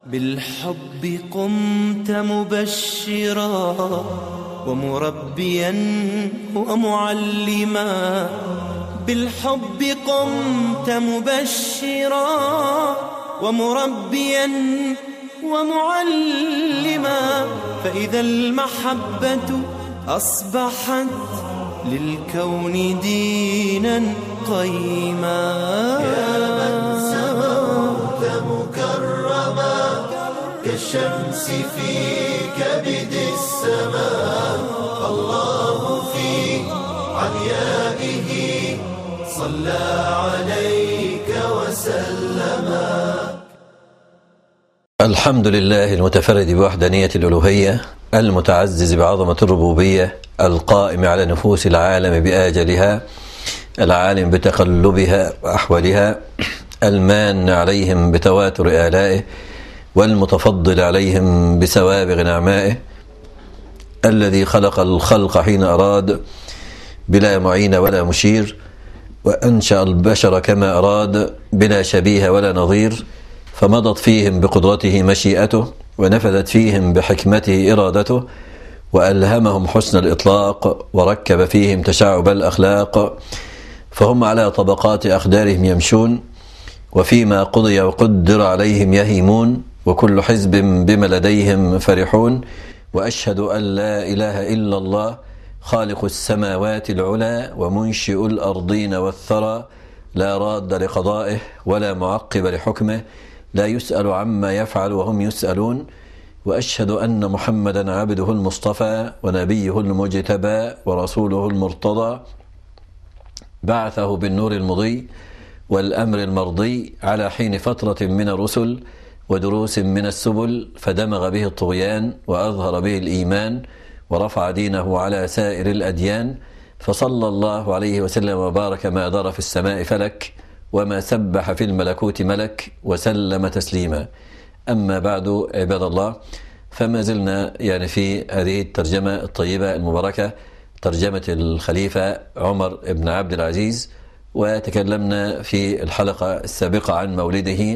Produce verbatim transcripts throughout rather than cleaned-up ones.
بالحب قمت مبشرا ومربيا ومعلما، بالحب قمت مبشرا ومربيا ومعلما، فإذا المحبة أصبحت للكون دينا قيما. يا من سموت مكرما كالشمس في كبد السماء، الله في عليائه صلى عليك وسلما. الحمد لله المتفرد بوحدانية الألوهية، المتعزز بعظمة الربوبية، القائم على نفوس العالم بآجلها، العالم بتقلبها وأحوالها، المان عليهم بتواتر آلائه، والمتفضل عليهم بسوابغ نعمائه، الذي خلق الخلق حين أراد بلا معين ولا مشير، وأنشأ البشر كما أراد بلا شبيه ولا نظير، فمضت فيهم بقدرته مشيئته، ونفذت فيهم بحكمته إرادته، وألهمهم حسن الإطلاق، وركب فيهم تشعب الأخلاق، فهم على طبقات أقدارهم يمشون، وفيما قضي وقدر عليهم يهيمون، وكل حزب بما لديهم فرحون. وأشهد أن لا إله إلا الله خالق السماوات العلى ومنشئ الأرضين والثرى، لا راد لقضائه ولا معقب لحكمه، لا يسأل عما يفعل وهم يسألون. وأشهد أن محمدا عبده المصطفى ونبيه المجتبى ورسوله المرتضى، بعثه بالنور المضي والأمر المرضي على حين فترة من الرسل ودروس من السبل، فدمغ به الطغيان وأظهر به الإيمان، ورفع دينه على سائر الأديان، فصلى الله عليه وسلم وبارك ما دار في السماء فلك وما سبح في الملكوت ملك، وسلم تسليما. أما بعد، عباد الله، فما زلنا يعني في هذه الترجمة الطيبة المباركة، ترجمة الخليفة عمر بن عبد العزيز، وتكلمنا في الحلقة السابقة عن مولده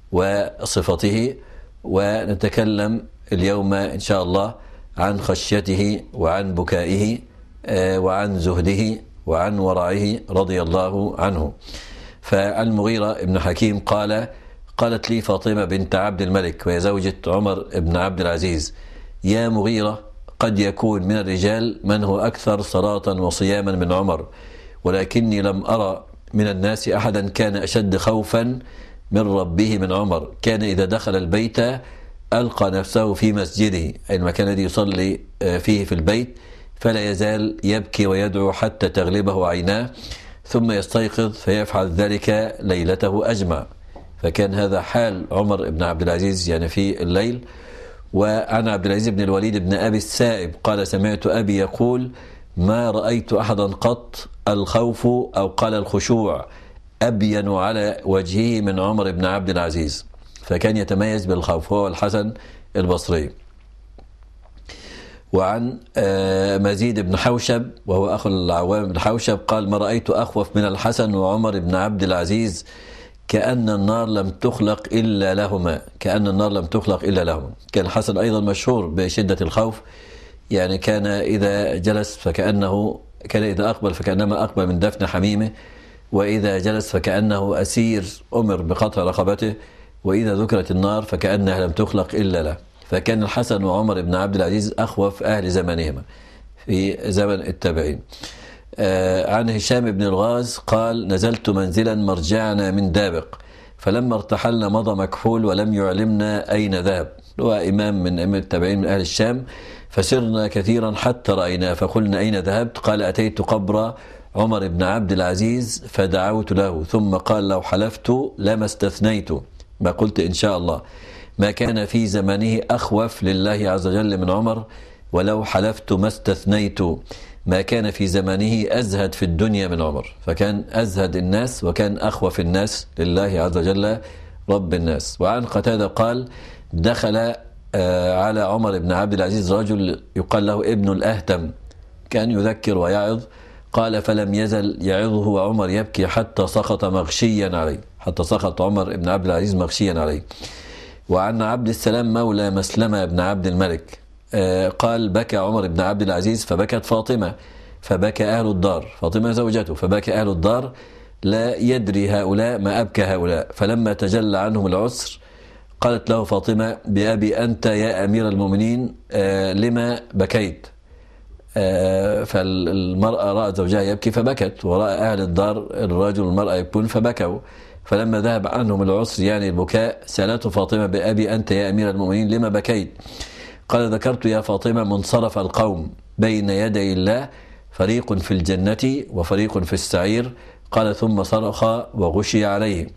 وصفته، ونتكلم اليوم إن شاء الله عن خشيته وعن بكائه وعن زهده وعن ورعه رضي الله عنه. فعن المغيرة بن حكيم قال: قالت لي فاطمة بنت عبد الملك وهي زوجة عمر بن عبد العزيز: يا مغيرة، قد يكون من الرجال من هو أكثر صلاة وصياما من عمر، ولكني لم أرى من الناس أحدا كان أشد خوفا من ربه من عمر. كان إذا دخل البيت ألقى نفسه في مسجده، أي المكان الذي يصلي فيه في البيت، فلا يزال يبكي ويدعو حتى تغلبه عيناه، ثم يستيقظ فيفعل ذلك ليلته أجمع. فكان هذا حال عمر بن عبد العزيز يعني في الليل. وعن عبد العزيز بن الوليد بن أبي السائب قال: سمعت أبي يقول: ما رأيت أحدا قط الخوف أو قال الخشوع أبين على وجهه من عمر بن عبد العزيز. فكان يتميز بالخوف، هو الحسن البصري. وعن مزيد بن حوشب وهو أخو العوام بن حوشب قال: ما رأيت أخوف من الحسن وعمر بن عبد العزيز، كأن النار لم تخلق إلا لهما، كأن النار لم تخلق إلا لهما. كان الحسن أيضا مشهور بشدة الخوف، يعني كان إذا جلس فكأنه كان إذا أقبل فكأنما أقبل من دفن حميمه، وإذا جلس فكأنه أسير أمر بقطع رقبته، وإذا ذكرت النار فكأنها لم تخلق إلا له. فكان الحسن وعمر بن عبد العزيز أخوف أهل زمانهما في زمن التابعين. آه عن هشام بن الغاز قال: نزلت منزلا مرجعنا من دابق، فلما ارتحلنا مضى مكحول ولم يعلمنا أين ذهب. هو إمام من أئمة التابعين من أهل الشام. فسرنا كثيرا حتى رأيناه، فقلنا: أين ذهبت؟ قال: أتيت قبر عمر بن عبد العزيز فدعوت له، ثم قال: لو حلفت لما استثنيت، ما قلت إن شاء الله، ما كان في زمانه أخوف لله عز وجل من عمر، ولو حلفت ما استثنيت، ما كان في زمانه أزهد في الدنيا من عمر. فكان أزهد الناس وكان أخوف الناس لله عز وجل رب الناس. وعن قتادة قال: دخل على عمر بن عبد العزيز رجل يقال له ابن الأهتم، كان يذكر ويعظ. قال: فلم يزل يعظه وعمر يبكي حتى سقط مغشيا عليه، حتى سقط عمر بن عبد العزيز مغشيا عليه. وعن عبد السلام مولى مسلمة بن عبد الملك قال بكى عمر بن عبد العزيز فبكت فاطمة فبكى أهل الدار، فاطمة زوجته، فبكى أهل الدار لا يدري هؤلاء ما أبكى هؤلاء. فلما تجلى عنهم العسر قالت له فاطمة بأبي أنت يا أمير المؤمنين لما بكيت؟ فالمرأة رأت زوجها يبكي فبكت، ورأى أهل الدار الرجل والمرأة يبكون فبكوا. فلما ذهب عنهم العسر يعني البكاء سألته فاطمة بأبي أنت يا أمير المؤمنين لما بكيت؟ قال ذكرت يا فاطمة منصرف القوم بين يدي الله، فريق في الجنة وفريق في السعير. قال ثم صرخ وغشي عليه.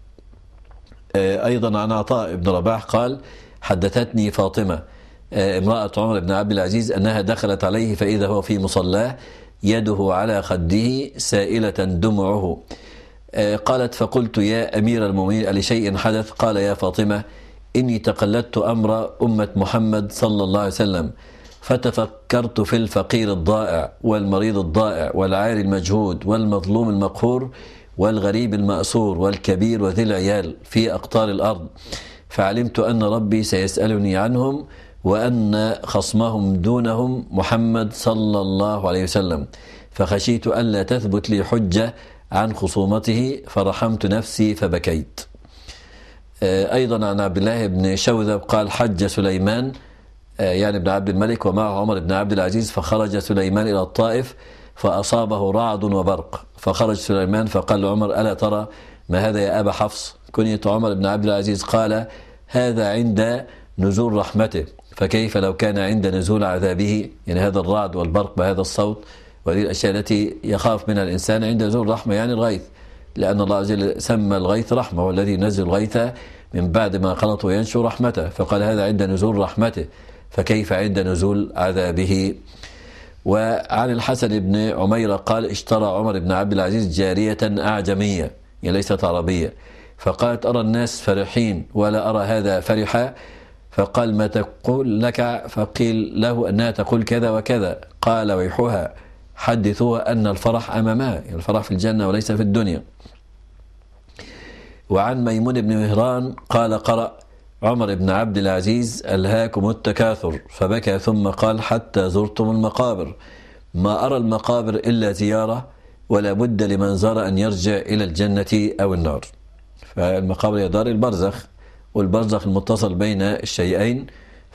أيضا عن عطاء بن رباح قال حدثتني فاطمة امرأة عمر بن عبد العزيز أنها دخلت عليه فإذا هو في مصلاه يده على خده سائلة دمعه. قالت فقلت يا أمير المؤمنين ألشيء حدث؟ قال يا فاطمة إني تقلدت أمر أمة محمد صلى الله عليه وسلم فتفكرت في الفقير الضائع والمريض الضائع والعاري المجهود والمظلوم المقهور والغريب المأسور والكبير وذي العيال في أقطار الأرض، فعلمت أن ربي سيسألني عنهم وأن خصمهم دونهم محمد صلى الله عليه وسلم، فخشيت ألا تثبت لي حجة عن خصومته فرحمت نفسي فبكيت. أيضا عن عبد الله بن شوذب قال حج سليمان يعني ابن عبد الملك ومعه عمر بن عبد العزيز، فخرج سليمان إلى الطائف فأصابه رعد وبرق، فخرج سليمان فقال لعمر ألا ترى ما هذا يا أبا حفص؟ كنية عمر بن عبد العزيز. قال هذا عند نزول رحمته، فكيف لو كان عند نزول عذابه؟ يعني هذا الرعد والبرق بهذا الصوت وهذه الأشياء التي يخاف منها الإنسان عند نزول رحمة يعني الغيث، لأن الله عز وجل سمى الغيث رحمة، والذي ينزل الغيث من بعد ما قنط وينشر رحمته، فقال هذا عند نزول رحمته فكيف عند نزول عذابه. وعن الحسن بن عميرة قال اشترى عمر بن عبد العزيز جارية أعجمية يعني ليست عربية، فقالت أرى الناس فرحين ولا أرى هذا فرحا، فقال ما تقول لك؟ فقيل له أنها تقول كذا وكذا. قال ويحها حدثوها أن الفرح أمامها، يعني الفرح في الجنة وليس في الدنيا. وعن ميمون بن مهران قال قرأ عمر بن عبد العزيز ألهاكم التكاثر، فبكى ثم قال حتى زرتم المقابر، ما أرى المقابر إلا زيارة ولا بد لمن زار أن يرجع إلى الجنة أو النار. فالمقابر هي دار البرزخ، والبرزخ المتصل بين الشيئين،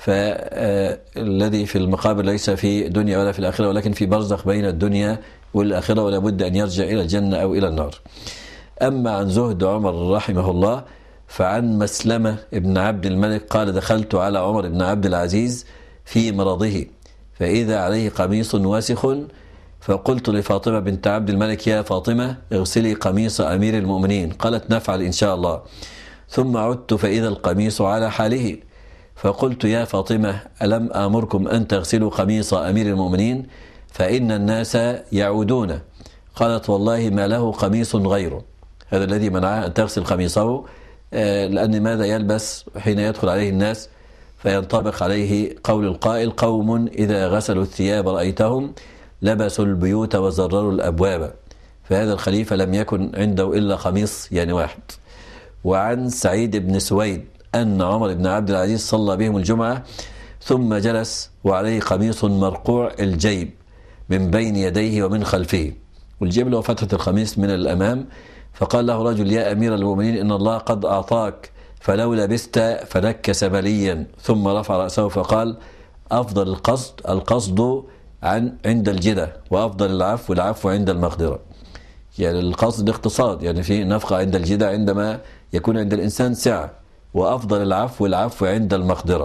فالذي في المقابر ليس في دنيا ولا في الآخرة ولكن في برزخ بين الدنيا والآخرة، ولا بد أن يرجع إلى الجنة أو إلى النار. أما عن زهد عمر رحمه الله فعن مسلمة ابن عبد الملك قال دخلت على عمر بن عبد العزيز في مرضه فإذا عليه قميص واسخ، فقلت لفاطمة بنت عبد الملك يا فاطمة اغسلي قميص أمير المؤمنين، قالت نفعل إن شاء الله. ثم عدت فإذا القميص على حاله، فقلت يا فاطمة ألم آمركم أن تغسلوا قميص أمير المؤمنين فإن الناس يعودون؟ قالت والله ما له قميص غيره، هذا الذي منعها أن تغسل قميصه لأن ماذا يلبس حين يدخل عليه الناس؟ فينطبق عليه قول القائل قوم إذا غسلوا الثياب رأيتهم لبسوا البيوت وزرروا الأبواب، فهذا الخليفة لم يكن عنده إلا قميص يعني واحد. وعن سعيد بن سويد أن عمر بن عبد العزيز صلى بهم الجمعة ثم جلس وعليه قميص مرقوع الجيب من بين يديه ومن خلفه، والجيب له فتحة القميص من الأمام، فقال له رجل يا أمير المؤمنين إن الله قد أعطاك فلو لبست فنكس بليا، ثم رفع رأسه فقال أفضل القصد القصد عن عند الجدة، وأفضل العفو العفو عند المقدرة. يعني القصد الاقتصاد، يعني في نفقة عند الجدة عندما يكون عند الإنسان سعة، وأفضل العفو العفو عند المقدرة.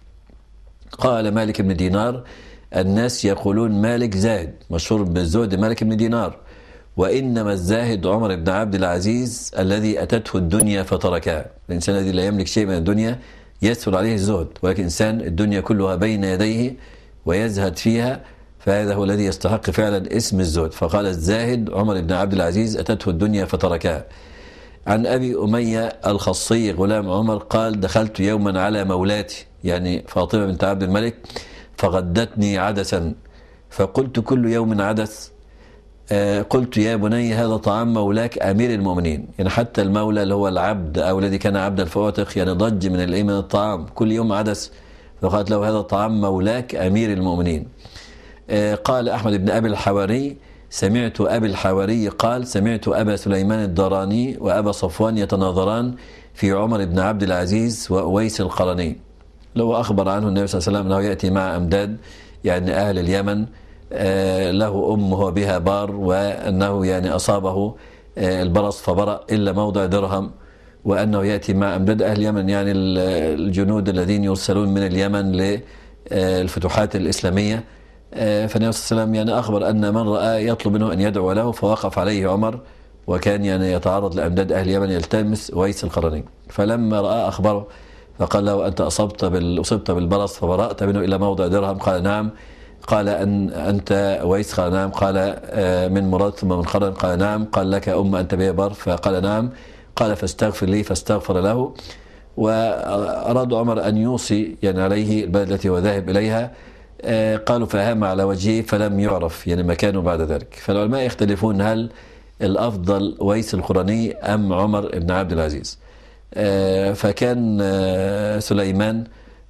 قال مالك بن دينار الناس يقولون مالك زاهد، مشهور بالزهد مالك بن دينار، وإنما الزاهد عمر بن عبد العزيز الذي أتته الدنيا فتركها. الإنسان الذي لا يملك شيء من الدنيا يسهل عليه الزهد، ولكن إنسان الدنيا كلها بين يديه ويزهد فيها، فهذا هو الذي يستحق فعلا اسم الزهد. فقال الزاهد عمر بن عبد العزيز أتته الدنيا فتركها. عن أبي أمية الخصي غلام عمر قال دخلت يوما على مولاتي يعني فاطمة بنت عبد الملك فغدتني عدسا، فقلت كل يوم عدس؟ قلت يا بني هذا طعام مولاك أمير المؤمنين. يعني حتى المولى اللي هو العبد أو الذي كان عبدا فأعتق يعني ضج من الإيه من الطعام كل يوم عدس، فقالت له هذا طعام مولاك أمير المؤمنين. قال أحمد بن أبي الحواري سمعت أبي الحواري قال سمعت أبا سليمان الدراني وأبا صفوان يتناظران في عمر بن عبد العزيز وأويس القرني. لو أخبر عنه النبي صلى الله عليه وسلم أنه يأتي مع أمداد يعني أهل اليمن له أم هو بها بار، وأنه يعني أصابه البرص فبرأ إلا موضع درهم، وأنه يأتي مع أمداد أهل اليمن يعني الجنود الذين يرسلون من اليمن للفتوحات الإسلامية. فالنبي صلى الله عليه وسلم يعني أخبر أن من رأى يطلب منه أن يدعو له، فوقف عليه عمر وكان يعني يتعرض لأمداد أهل اليمن يلتمس أويس القرني. فلما رأى أخبره فقال له أنت أصبت بال... أصبت بالبرص فبرأت منه إلى موضع درهم؟ قال نعم. قال أن أنت أويس؟ قال نعم. قال من مراد ثم من قرن؟ قال نعم. قال لك أم أنت بها بر؟ فقال نعم. قال فاستغفر لي، فاستغفر له. وأراد عمر أن يوصي يعني عليه البلد التي هو ذاهب إليها، قالوا فهام على وجهه فلم يعرف يعني مكانه بعد ذلك. فالعلماء يختلفون هل الأفضل أويس القرني أم عمر بن عبد العزيز. فكان سليمان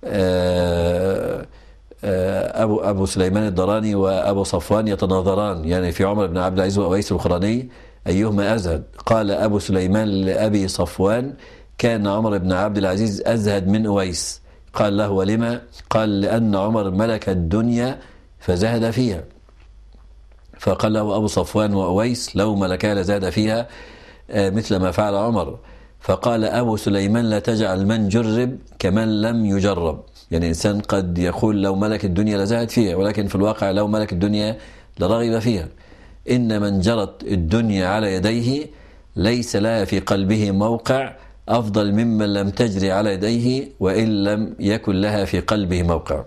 أبو أبو سليمان الدراني وأبو صفوان يتناظران يعني في عمر بن عبد العزيز وأويس القرني أيهما أزهد. قال أبو سليمان لأبي صفوان كان عمر بن عبد العزيز أزهد من أويس. قال له ولما؟ قال لأن عمر ملك الدنيا فزهد فيها. فقال له أبو صفوان وأويس لو ملكها لزهد فيها مثل ما فعل عمر. فقال أبو سليمان لا تجعل من جرب كمن لم يجرب. يعني إنسان قد يقول لو ملك الدنيا لزهد فيها، ولكن في الواقع لو ملك الدنيا لرغب فيها. إن من جرت الدنيا على يديه ليس لها في قلبه موقع أفضل ممن لم تجري على يديه وإن لم يكن لها في قلبه موقع.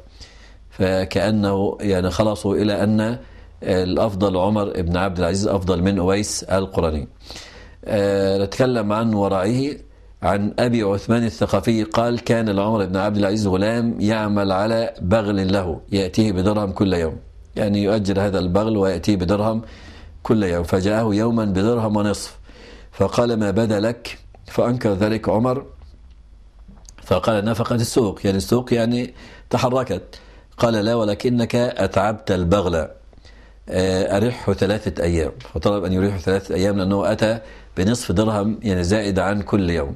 فكأنه يعني خلصوا إلى أن الأفضل عمر بن عبد العزيز أفضل من أويس القرني. أه نتكلم عن ورعه. عن أبي عثمان الثقفي قال كان لعمر بن عبد العزيز غلام يعمل على بغل له يأتيه بدرهم كل يوم، يعني يؤجر هذا البغل ويأتيه بدرهم كل يوم. فجاءه يوما بدرهم ونصف فقال ما بدا لك؟ فأنكر ذلك عمر فقال نفقة السوق، يعني السوق يعني تحركت. قال لا ولكنك أتعبت البغل أرحه ثلاثة أيام. فطلب أن يريحه ثلاثة أيام لأنه أتى بنصف درهم يعني زائد عن كل يوم.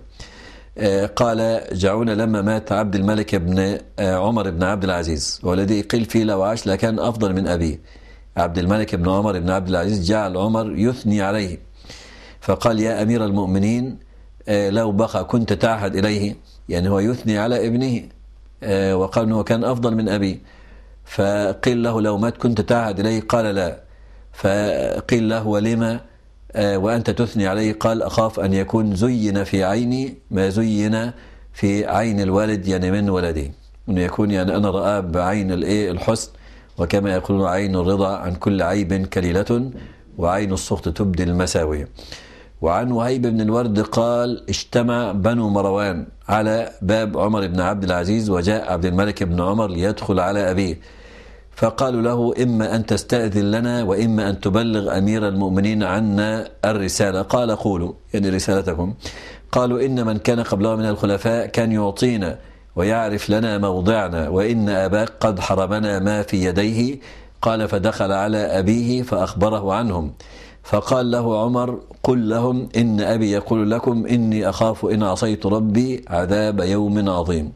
قال جعون لما مات عبد الملك بن عمر بن عبد العزيز والذي قيل فيه لو عاش لكان أفضل من أبيه. عبد الملك بن عمر بن عبد العزيز جعل عمر يثني عليه فقال يا أمير المؤمنين لو بقى كنت تعهد إليه، يعني هو يثني على ابنه وقال أنه كان أفضل من أبيه. فقيل له لو مات كنت تعهد إليه؟ قال لا. فقيل له ولما وأنت تثني عليه؟ قال أخاف أن يكون زين في عيني ما زين في عين الوالد يعني من ولدي، أنه يكون يعني أنا رأى بعين الحسن، وكما يقولون عين الرضا عن كل عيب كليلة وعين السخط تبدي المساوي. وعن وهيب بن الورد قال اجتمع بنو مروان على باب عمر بن عبد العزيز وجاء عبد الملك بن عمر ليدخل على أبيه فقالوا له إما أن تستأذن لنا وإما أن تبلغ أمير المؤمنين عنا الرسالة. قال قولوا يعني رسالتكم. قالوا إن من كان قبله من الخلفاء كان يعطينا ويعرف لنا موضعنا وإن أباك قد حرمنا ما في يديه. قال فدخل على أبيه فأخبره عنهم فقال له عمر قل لهم إن أبي يقول لكم إني أخاف إن عصيت ربي عذاب يوم عظيم.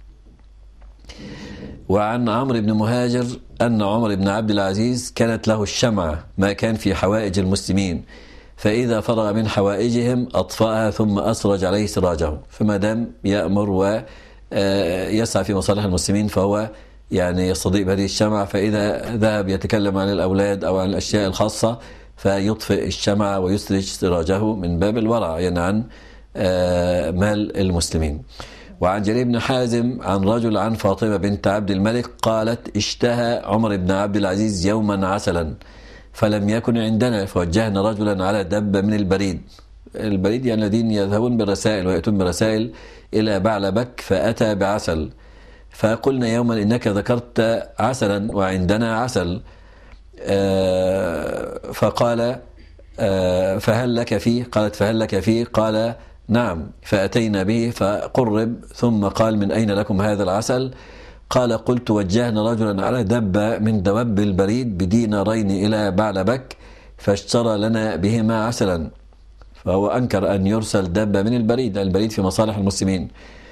وعن عمرو بن مهاجر أن عمر بن عبد العزيز كانت له الشمعة ما كان في حوائج المسلمين فإذا فرغ من حوائجهم أطفأها ثم أسرج عليه سراجه. فما دام يأمر ويسعى في مصالح المسلمين فهو يعني يستضيء بهذه الشمعة، فإذا ذهب يتكلم عن الأولاد أو عن الأشياء الخاصة فيطفئ الشمعة ويسرج سراجه من باب الورع يعني عن مال المسلمين. وعن جرير بن حازم عن رجل عن فاطمة بنت عبد الملك قالت اشتهى عمر بن عبد العزيز يوما عسلا فلم يكن عندنا فوجهنا رجلا على دب من البريد. البريد يعني الذين يذهبون بالرسائل ويأتون برسائل إلى بعلبك فأتى بعسل. فقلنا يوما إنك ذكرت عسلا وعندنا عسل فقال فهل لك فيه؟ قالت فهل لك فيه؟ قال نعم. فأتينا به فقرب، ثم قال من أين لكم هذا العسل؟ قال قلت وجهنا رجلا على دبة من دواب البريد بدينارين إلى بعلبك فاشترى لنا بهما عسلا. فهو أنكر أن يرسل دبة من البريد، البريد في مصالح المسلمين.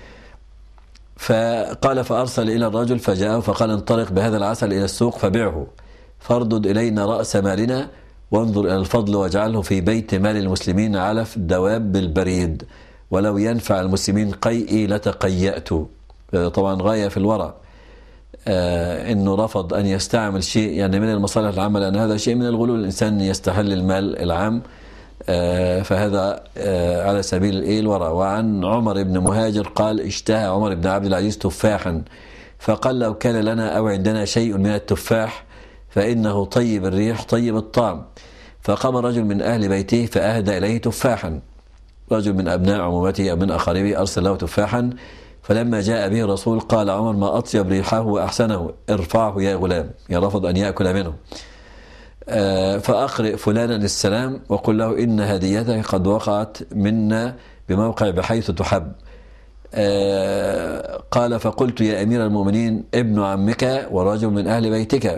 فقال فأرسل إلى الرجل فجاءه فقال انطلق بهذا العسل إلى السوق فبيعه، فاردد إلينا رأس مالنا وانظر إلى الفضل واجعله في بيت مال المسلمين علف دواب بالبريد، ولو ينفع المسلمين قيئي لتقيأت. طبعا غاية في الورع، آه انه رفض ان يستعمل شيء يعني من المصالح العامة، لان هذا شيء من الغلول، الانسان يستحل المال العام، آه فهذا آه على سبيل الايه الورع. وعن عمر بن مهاجر قال اشتهى عمر بن عبد العزيز تفاحا، فقال لو كان لنا او عندنا شيء من التفاح فانه طيب الريح طيب الطعم. فقام رجل من اهل بيته فاهدى اليه تفاحا، رجل من ابناء عمومته او من اقاربه ارسل له تفاحا، فلما جاء به الرسول قال عمر ما أطيب ريحه وأحسنه ارفعه يا غلام، يرفض أن يأكل منه. فأقرئ فلانا السلام وقل له إن هديتك قد وقعت منا بموقع بحيث تحب. قال فقلت يا أمير المؤمنين ابن عمك ورجل من أهل بيتك،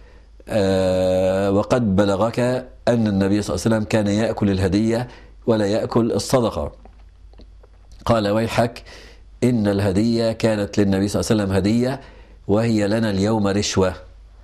وقد بلغك أن النبي صلى الله عليه وسلم كان يأكل الهدية ولا يأكل الصدقة. قال ويحك إن الهدية كانت للنبي صلى الله عليه وسلم هدية وهي لنا اليوم رشوة،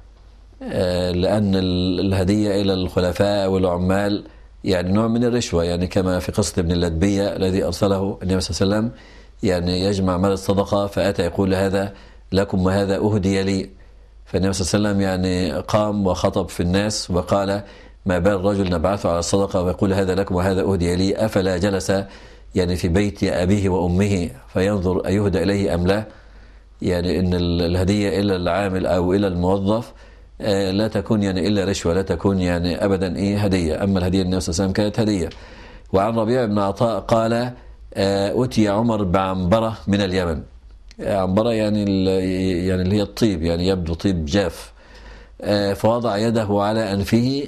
لأن الهدية إلى الخلفاء والعمال يعني نوع من الرشوة، يعني كما في قصة ابن اللدبية الذي أرسله النبي صلى الله عليه وسلم يعني يجمع مال الصدقة، فأتى يقول هذا لكم وهذا أهدي لي. فالنبي صلى الله عليه وسلم يعني قام وخطب في الناس وقال ما بال رجل نبعثه على الصدقة ويقول هذا لكم وهذا أهدي لي، أفلا جلس يعني في بيت أبيه وأمه فينظر أيهدى إليه أم لا؟ يعني إن الهدية إلى العامل أو إلى الموظف لا تكون يعني إلا رشوة، لا تكون يعني أبدا إيه هدية. أما الهدية النبي صلى الله عليه وسلم كانت هدية. وعن ربيع بن عطاء قال أتي عمر بعنبرة من اليمن، عنبرة يعني يعني اللي هي الطيب، يعني يبدو طيب جاف، فوضع يده على أنفه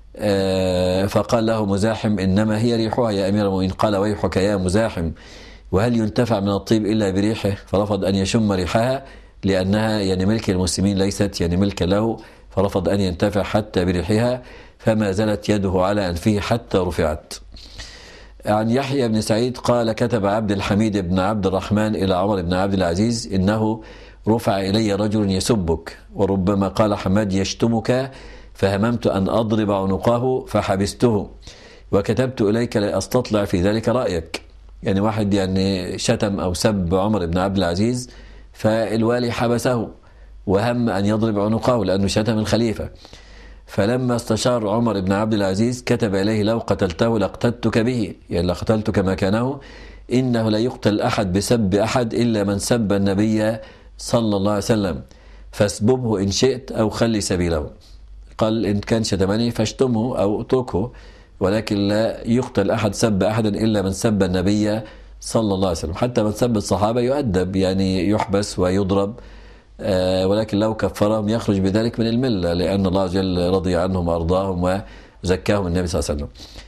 فقال له مزاحم إنما هي ريحها يا أمير المؤمنين. قال ويحك يا مزاحم وهل ينتفع من الطيب إلا بريحه؟ فرفض أن يشم ريحها لأنها يعني ملك المسلمين ليست يعني ملك له، فرفض أن ينتفع حتى بريحها، فما زالت يده على أنفه حتى رفعت. عن يحيى بن سعيد قال كتب عبد الحميد بن عبد الرحمن إلى عمر بن عبد العزيز إنه رفع إلي رجل يسبك، وربما قال حماد يشتمك، فهممت أن أضرب عنقه فحبسته وكتبت إليك لأستطلع في ذلك رأيك. يعني واحد يعني شتم أو سب عمر بن عبد العزيز، فالوالي حبسه وهم أن يضرب عنقه لأنه شتم الخليفة. فلما استشار عمر بن عبد العزيز كتب إليه لو قتلته لقتلتك به، يعني لقتلتك مكانه، إنه لا يقتل أحد بسب أحد إلا من سب النبي صلى الله عليه وسلم، فاسببه إن شئت أو خلي سبيله. قال إن كان شتمني فاشتمه أو اتركه، ولكن لا يقتل أحد سب أحدا إلا من سب النبي صلى الله عليه وسلم. حتى من سب الصحابة يؤدب، يعني يحبس ويضرب، آه ولكن لو كفرهم يخرج بذلك من الملة، لأن الله جل رضي عنهم وأرضاهم وزكاهم النبي صلى الله عليه وسلم.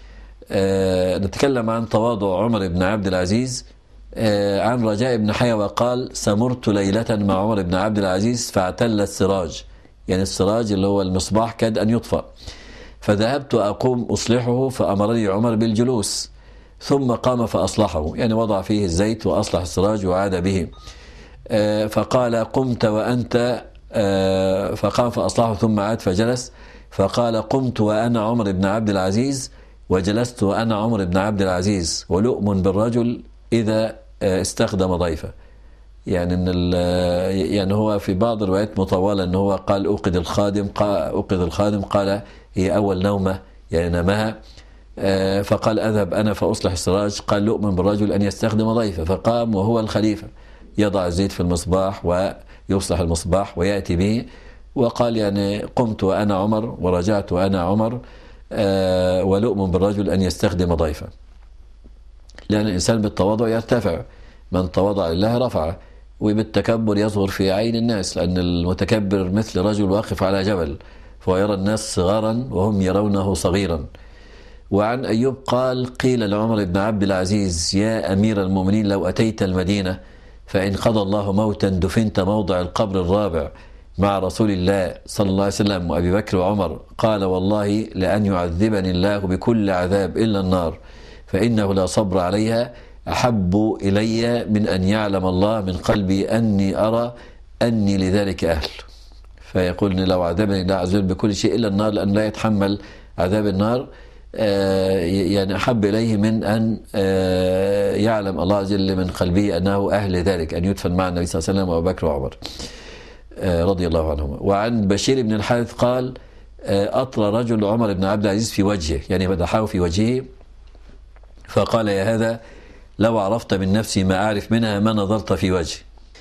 آه نتكلم عن تواضع عمر بن عبد العزيز. آه عن رجاء بن حيوى قال سمرت ليلة مع عمر بن عبد العزيز فاعتل السراج، يعني السراج اللي هو المصباح كاد أن يطفأ، فذهبت أقوم أصلحه فأمرني عمر بالجلوس، ثم قام فأصلحه، يعني وضع فيه الزيت وأصلح السراج وعاد به. آه فقال قمت وأنت، آه فقام فأصلحه ثم عاد فجلس، فقال قمت وأنا عمر بن عبد العزيز وجلست وأنا عمر بن عبد العزيز، ولؤم بالرجل إذا آه استخدم ضيفه. يعني ان يعني هو في بعض الروايات مطولة ان هو قال اوقد الخادم، قال اوقد الخادم قال هي اول نومة يعني نامها، فقال اذهب انا فاصلح السراج، قال لؤمن بالرجل ان يستخدم ضيفه، فقام وهو الخليفة يضع الزيت في المصباح ويصلح المصباح ويأتي به، وقال يعني قمت وانا عمر ورجعت وانا عمر، ولؤمن بالرجل ان يستخدم ضيفه. لان الانسان بالتواضع يرتفع، من تواضع لله رفعه، وبالتكبر يظهر في عين الناس، لأن المتكبر مثل رجل واقف على جبل، فهو يرى الناس صغارا وهم يرونه صغيرا. وعن أيوب قال قيل لعمر بن عبد العزيز يا أمير المؤمنين لو أتيت المدينة فإن قضى الله موتا دفنت موضع القبر الرابع مع رسول الله صلى الله عليه وسلم وأبي بكر وعمر، قال والله لأن يعذبني الله بكل عذاب إلا النار فإنه لا صبر عليها أحب إلي من أن يعلم الله من قلبي أني أرى أني لذلك أهل. فيقول لو عذبني الله عز وجل بكل شيء إلا النار لأن لا يتحمل عذاب النار يعني أحب إليه من أن يعلم الله عز وجل من قلبه أنه أهل ذلك، أن يدفن مع النبي صلى الله عليه وسلم وأبو بكر وعمر رضي الله عنهما. وعن بشير بن الحارث قال أطرى رجل عمر بن عبد العزيز في وجهه، يعني مدحه في وجهه، فقال يا هذا لو عرفت من نفسي ما أعرف منها ما نظرت في وجهي.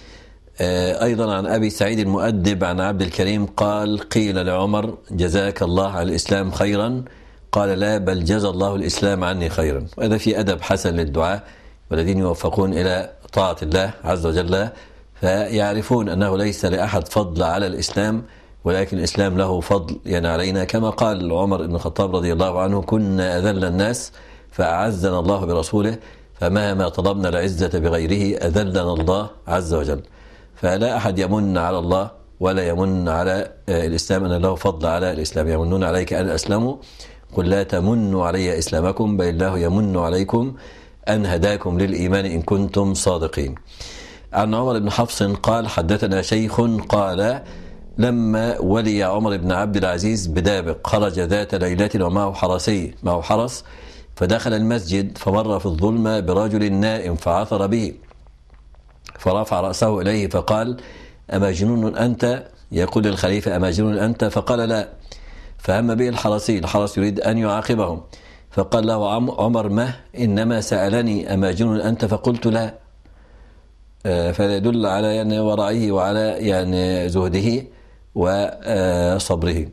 أيضا عن أبي سعيد المؤدب عن عبد الكريم قال قيل لعمر جزاك الله على الإسلام خيرا، قال لا بل جزى الله الإسلام عني خيرا. وهذا في أدب حسن للدعاء والذين يوفقون إلى طاعة الله عز وجل، فيعرفون أنه ليس لأحد فضل على الإسلام ولكن الإسلام له فضل يعني علينا، كما قال عمر بن الخطاب رضي الله عنه كنا أذل الناس فأعزنا الله برسوله فمهما طلبنا العزة بغيره أذلنا الله عز وجل. فلا أحد يمن على الله ولا يمن على الإسلام أن له فضل على الإسلام. يمنون عليك أن أسلموا قل لا تمنوا علي إسلامكم بل الله يمن عليكم أن هداكم للإيمان إن كنتم صادقين. عن عمر بن حفص قال حدثنا شيخ قال لما ولي عمر بن عبد العزيز بدابق خرج ذات ليلة ومعه حرسي معه حرس فدخل المسجد فمر في الظلمة برجل نائم فعثر به فرفع رأسه إليه فقال أمجنون أنت؟ يقول الخليفة أمجنون أنت؟ فقال لا. فهم به الحرسي، الحرس يريد أن يعاقبهم، فقال له عمر ما إنما سألني أمجنون أنت؟ فقلت لا. فيدل على يعني ورعه وعلى يعني زهده وصبره.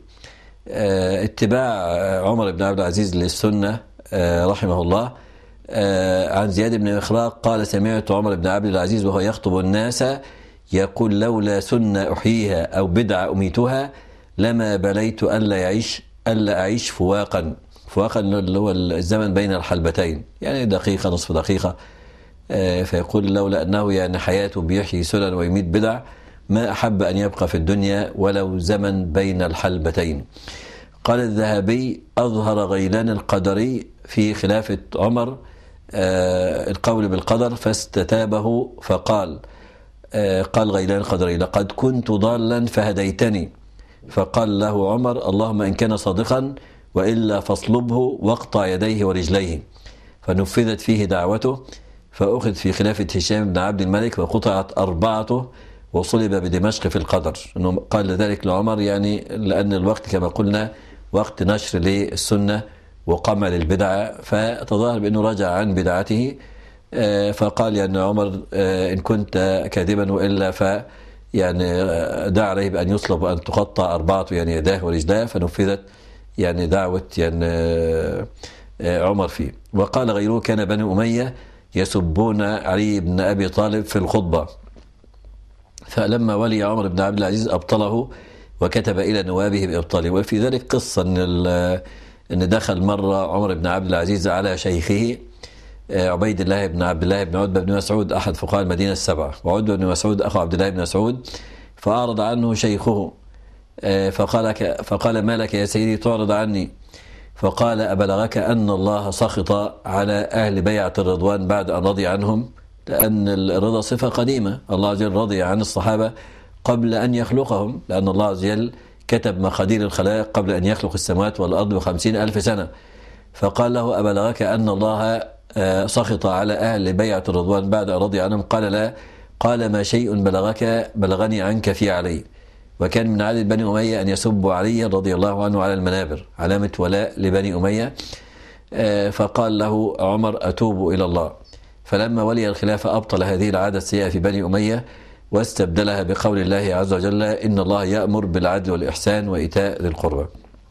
اتباع عمر بن عبد العزيز للسنة رحمه الله. عن زياد بن إخراق قال سمعت عمر بن عبد العزيز وهو يخطب الناس يقول لولا سنة أحييها أو بدعة أميتها لما بليت ألا يعيش ألا أعيش فواقا. فواقا اللي هو الزمن بين الحلبتين، يعني دقيقة نصف دقيقة. فيقول لولا أنه يعني حياته بيحيي سنن ويميت بدع ما أحب أن يبقى في الدنيا ولو زمن بين الحلبتين. قال الذهبي أظهر غيلان القدري في خلافة عمر القول بالقدر فاستتابه فقال قال غيلان القدري لقد كنت ضالا فهديتني، فقال له عمر اللهم إن كان صادقا وإلا فاصلبه واقطع يديه ورجليه، فنفذت فيه دعوته فأخذ في خلافة هشام بن عبد الملك وقطعت أربعته وصلب بدمشق في القدر. أنه قال ذلك لعمر يعني لأن الوقت كما قلنا وقت نشر للسنة وقمع للبدعة، فتظاهر بأنه رجع عن بدعته فقال يعني عمر إن كنت كاذبا وإلا ف يعني دعا عليه بأن يصلب وأن تقطع أربعته يعني يداه ورجلاه، فنفذت يعني دعوة يعني عمر فيه. وقال غيره كان بني أمية يسبون علي بن أبي طالب في الخطبة، فلما ولي عمر بن عبد العزيز أبطله وكتب إلى نوابه بإبطاله. وفي ذلك قصة أن أن دخل مرة عمر بن عبد العزيز على شيخه عبيد الله بن عبد الله بن عتبة بن مسعود أحد فقهاء المدينة السبعة، وعتبة بن مسعود أخو عبد الله بن مسعود، فأعرض عنه شيخه فقال فقال ما لك يا سيدي تعرض عني؟ فقال أبلغك أن الله سخط على أهل بيعة الرضوان بعد أن رضي عنهم؟ لأن الرضا صفة قديمة، الله عز وجل رضي عن الصحابة قبل أن يخلقهم، لأن الله عز وجل كتب مقادير الخلائق قبل أن يخلق السماوات والأرض بخمسين ألف سنة. فقال له أبلغك أن الله سخط على أهل بيعة الرضوان بعد أن رضي عنهم؟ قال لا. قال ما شيء بلغك بلغني عنك في علي. وكان من عادة بني أمية أن يسبوا علي رضي الله عنه على المنابر، علامة ولاء لبني أمية. فقال له عمر أتوب إلى الله. فلما ولي الخلافة أبطل هذه العادة السيئة في بني أمية واستبدلها بقول الله عز وجل إن الله يأمر بالعدل والإحسان وإيتاء ذي القربى.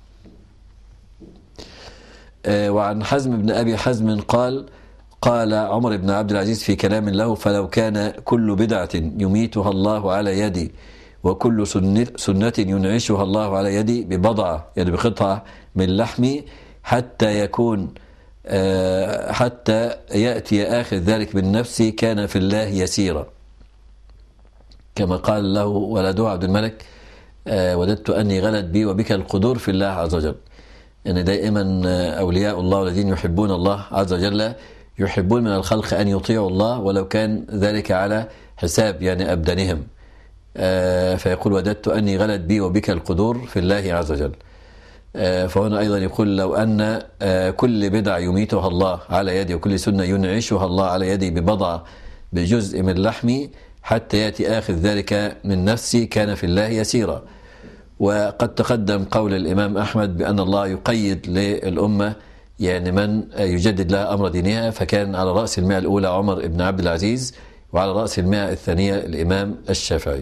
وعن حزم بن أبي حزم قال قال عمر بن عبد العزيز في كلام له فلو كان كل بدعة يميتها الله على يدي وكل سنة, سنة ينعشها الله على يدي ببضعة يعني بقطعة من لحمي حتى يكون حتى يأتي آخر ذلك من نفسي كان في الله يسيرا، كما قال له ولده عبد الملك وددت أني غلت بي وبك القدور في الله عز وجل. يعني دائما أولياء الله الذين يحبون الله عز وجل يحبون من الخلق أن يطيعوا الله ولو كان ذلك على حساب يعني أبدانهم، فيقول وددت أني غلت بي وبك القدور في الله عز وجل. فهنا أيضا يقول لو أن كل بدعة يميتها الله على يدي وكل سنة ينعشها الله على يدي ببضعة بجزء من لحمي حتى يأتي آخر ذلك من نفسي كان في الله يسيرا. وقد تقدم قول الإمام أحمد بأن الله يقيد للأمة يعني من يجدد لها أمر دينها، فكان على رأس المئة الأولى عمر بن عبد العزيز وعلى رأس المئة الثانية الإمام الشافعي.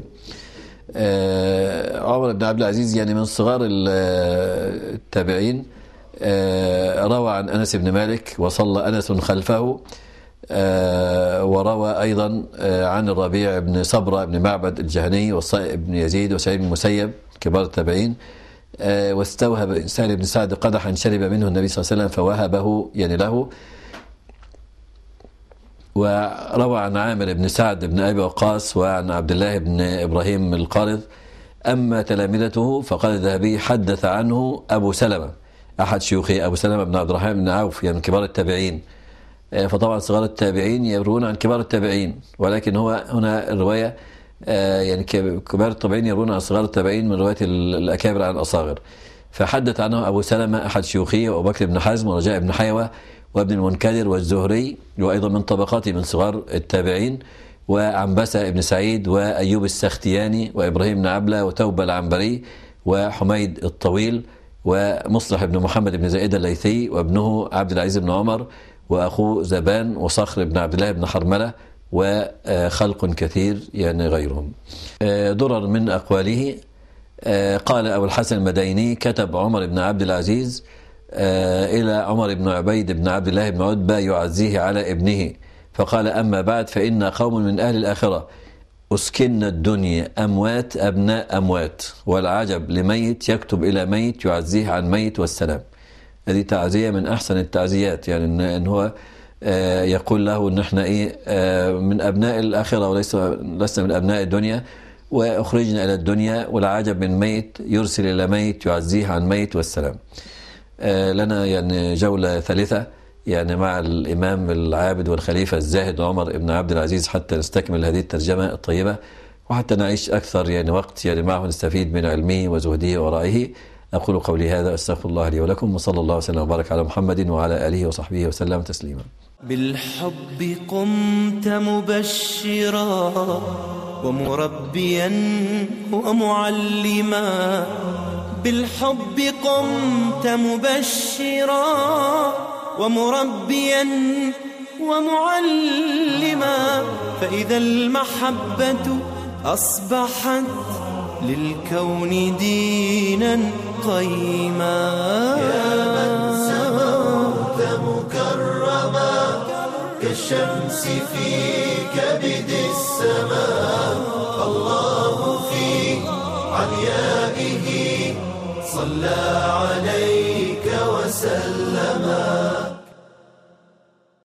عمر بن عبد العزيز يعني من صغار التابعين، روى عن أنس بن مالك وصلى أنس خلفه، وروى أيضا عن الربيع بن صبرة بن معبد الجهني والصائب بن يزيد وسعيد بن المسيب كبار التابعين. واستوهب سهل بن سعد قدحا شرب منه النبي صلى الله عليه وسلم فوهبه يعني له. وروى عن عامر بن سعد بن أبي وقاص وعن عبد الله بن إبراهيم القارض. أما تلامذته فقال الذهبي حدث عنه أبو سلمة أحد شيوخه أبو سلمة بن عبد الرحمن بن عوف يعني من كبار التابعين، فطبعا صغار التابعين يروون عن كبار التابعين، ولكن هو هنا الرواية يعني كبار التابعين يروون عن صغار التابعين من رواية الأكابر عن الأصاغر. فحدث عنه أبو سلمة أحد شيوخه وأبو بكر بن حزم ورجاء بن حيوة وابن المنكدر والزهري وأيضا من طبقاته من صغار التابعين، وعنبسة بن سعيد وأيوب السختياني وإبراهيم بن عبلة وتوبة العنبري وحميد الطويل ومصلح بن محمد بن زائدة الليثي وابنه عبد العزيز بن عمر وأخوه زبان وصخر بن عبد الله بن حرملة وخلق كثير يعني غيرهم. درر من أقواله. قال أبو الحسن المديني كتب عمر بن عبد العزيز إلى عمر بن عبيد بن عبد الله بن عتبة يعزيه على ابنه فقال أما بعد فإن قوم من أهل الآخرة أسكن الدنيا أموات أبناء أموات والعجب لميت يكتب إلى ميت يعزيه عن ميت والسلام. هذه تعزية من أحسن التعزيات، يعني إن هو يقول له إن إحنا إيه من أبناء الآخرة وليس لسنا من أبناء الدنيا وأخرجنا إلى الدنيا، والعجب من ميت يرسل إلى ميت يعزيه عن ميت والسلام. لنا يعني جولة ثالثة يعني مع الإمام العابد والخليفة الزاهد عمر بن عبد العزيز حتى نستكمل هذه الترجمة الطيبة وحتى نعيش أكثر يعني وقت يعني معه نستفيد من علمه وزهده ورائه. أقول قولي هذا أستغفر الله لي ولكم وصلى الله وسلم وبارك على محمد وعلى آله وصحبه وسلم تسليما. بالحب قمت مبشرا ومربيا ومعلما، بالحب قمت مبشرا ومربيا ومعلما، فإذا المحبة أصبحت للكون دينا قيما. يا من سموت مكرما كالشمس في كبد السماء، الله في عليائه صلى عليك وسلم.